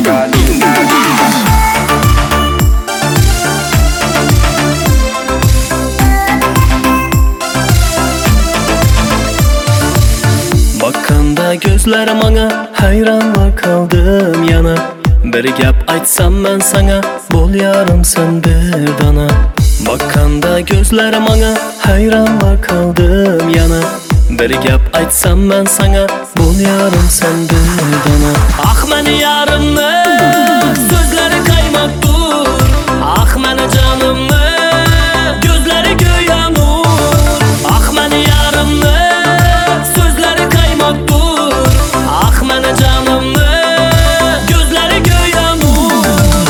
Bakkanda gözlerim ana hayranla kaldım yana. Bir gap aytsam ben sana bol yarım sen bir dana. Bakkanda gözlerim ana hayranla kaldım yana. Bir gap aytsam ben sana bol yarım sen bir dana. Ah meni yarımni sözleri kaymak dur. Ah meni canımni gözleri göya nur. Ah meni yarımni sözleri kaymak dur. Ah meni canımni gözleri göya nur.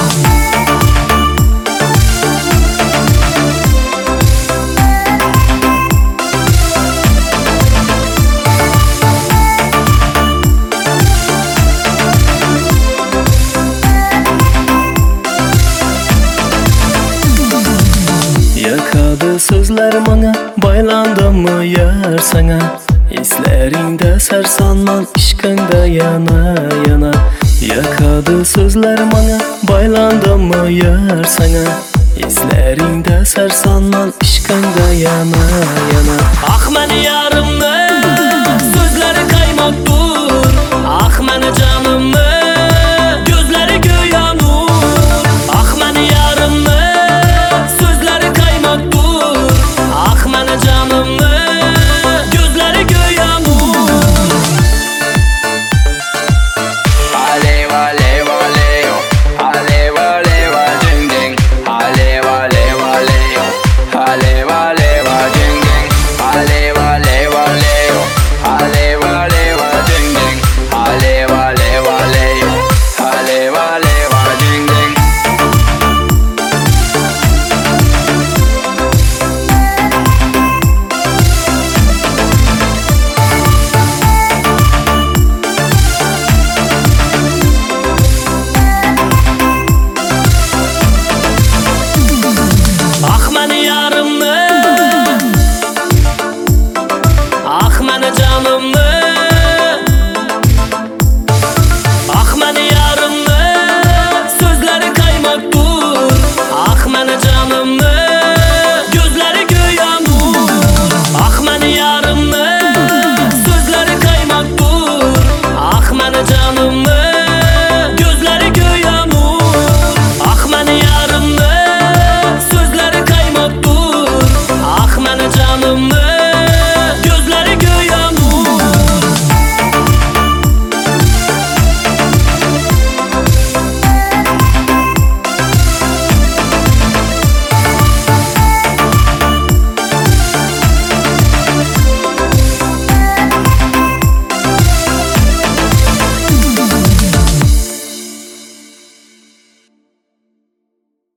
Yakadı sözlerim ana baylandım mı yer sana. Hislerinde sersanman işkinde yana yana. Yakadı sözlerim ana baylandım mı yer sana. Hislerinde sersanman işkinde yana yana. Ah meni yarımni